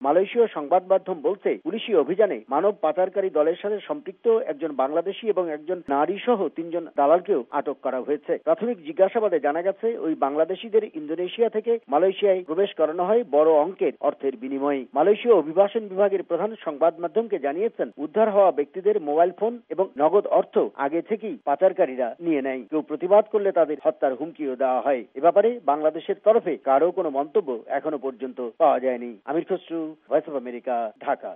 মালয়েশীয় সংবাদ মাধ্যম বলছে, পুলিশি অভিযানে মানব পাচারকারী দলের সাথে সম্পৃক্ত একজন বাংলাদেশি এবং একজন নারী সহ 3 জন দালালকেও আটক করা হয়েছে। প্রাথমিক জিজ্ঞাসাবাদে জানা গেছে, ওই বাংলাদেশিদের ইন্দোনেশিয়া থেকে মালয়েশিয়ায় প্রবেশ করানো হয় বড় অঙ্কের অর্থের বিনিময়ে। মালয়েশীয় অভিবাসন বিভাগের প্রধান সংবাদ মাধ্যমকে জানিয়েছেন, উদ্ধার হওয়া ব্যক্তিদের মোবাইল ফোন এবং নগদ অর্থ আগে থেকেই পাচারকারীরা নিয়ে নেয়। কেউ প্রতিবাদ করলে তাদের হত্যার হুমকিও দেওয়া হয়। এ ব্যাপারে বাংলাদেশের তরফে কারো কোনো মন্তব্য এখনো পর্যন্ত পাওয়া যায়নি। Amir Khasru, voice of America, Dhaka.